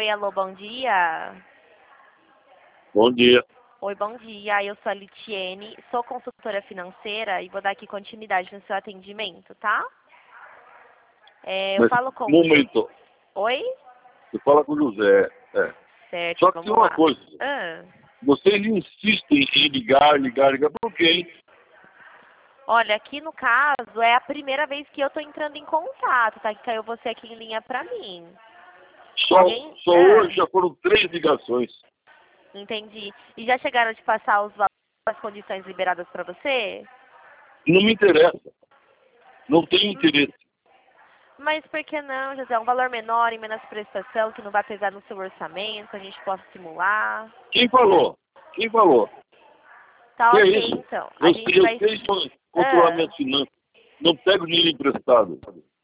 Oi, alô, bom dia. Bom dia. Oi, bom dia. Eu sou a Litiene, sou consultora financeira e vou dar aqui continuidade no seu atendimento, tá? Eu Mas, falo com um momento, Oi? você fala com o José. Certo, Só que tem vamos uma lá. coisa, Ah. vocês insistem em ligar por quê, hein? Olha, aqui no caso é a primeira vez que eu tô entrando em contato, tá? Que caiu você aqui em linha pra mim. Só Ah. hoje já foram 3 ligações. Entendi. E já chegaram de passar os valores, as condições liberadas pra você? Não me interessa. Não tenho interesse. Mas por que não, José? É um valor menor e menos prestação que não vai pesar no seu orçamento, que a gente possa simular. Quem falou? Quem falou? Tá Que é ok, isso? então. A Eu gente vai... sei controlar minhas finanças. Não pego dinheiro emprestado.